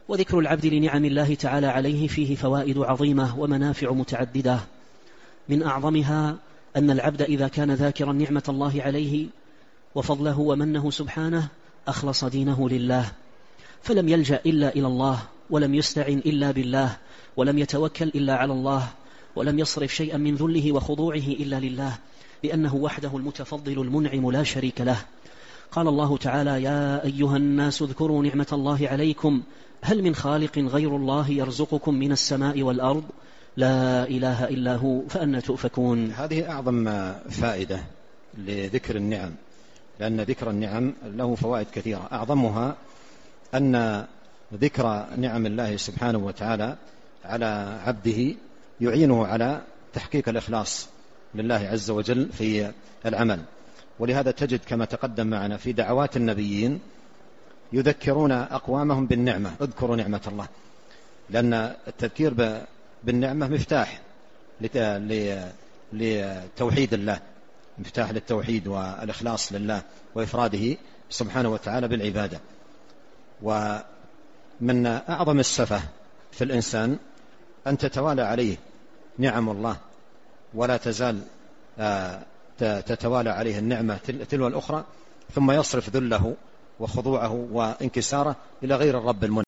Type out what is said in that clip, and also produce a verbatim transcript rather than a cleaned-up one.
وذكر العبد لنعم الله تعالى عليه فيه فوائد عظيمة ومنافع متعددة، من أعظمها أن العبد إذا كان ذاكرا نعمة الله عليه وفضله ومنه سبحانه أخلص دينه لله، فلم يلجأ إلا إلى الله، ولم يستعن إلا بالله، ولم يتوكل إلا على الله، ولم يصرف شيئا من ذله وخضوعه إلا لله، لأنه وحده المتفضل المنعم لا شريك له. قال الله تعالى: يا أيها الناس اذكروا نعمة الله عليكم هل من خالق غير الله يرزقكم من السماء والأرض لا إله إلا هو فأنى تؤفكون. هذه أعظم فائدة لذكر النعم، لأن ذكر النعم له فوائد كثيرة، أعظمها أن ذكر نعم الله سبحانه وتعالى على عبده يعينه على تحقيق الإخلاص لله عز وجل في العمل. ولهذا تجد كما تقدم معنا في دعوات النبيين يذكرون أقوامهم بالنعمة، اذكروا نعمة الله، لأن التذكير بالنعمة مفتاح لتوحيد الله، مفتاح للتوحيد والإخلاص لله وإفراده سبحانه وتعالى بالعبادة. ومن أعظم السفه في الإنسان أن تتوالى عليه نعم الله ولا تزال تتوالى عليه النعمة تلو الأخرى، ثم يصرف ذله وخضوعه وانكساره إلى غير الرب المنعم.